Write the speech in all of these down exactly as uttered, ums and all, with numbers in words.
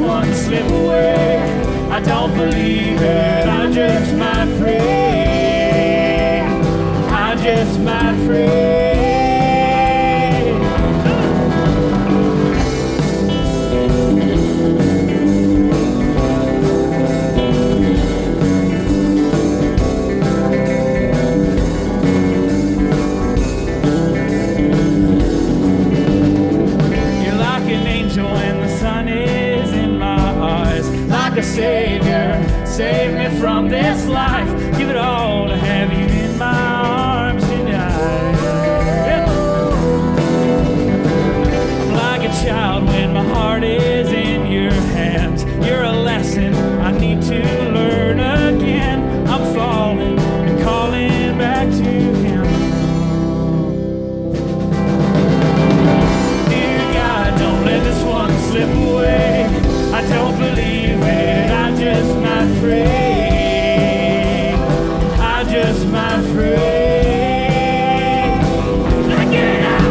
one slip away. I don't believe it, I just might pray. I just might pray. A savior, save me from this life. Give it all to have you in my arms tonight. Yeah. I'm like a child when my heart is in your hands. You're a lesson I need to learn again. I'm falling and calling back to him. Dear God, don't let this one slip away. I don't believe it, I just might pray. I just might pray. Like it out.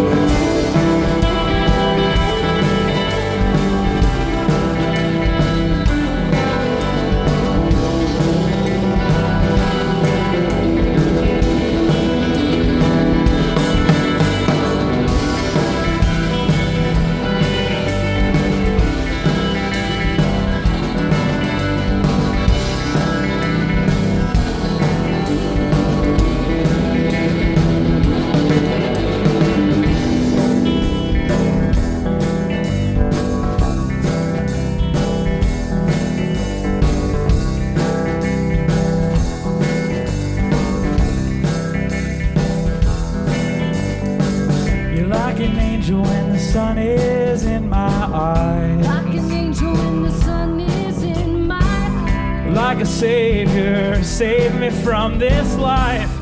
Like an angel when the sun is in my eyes. Like an angel when the sun is in my eyes. Like a savior, save me from this life.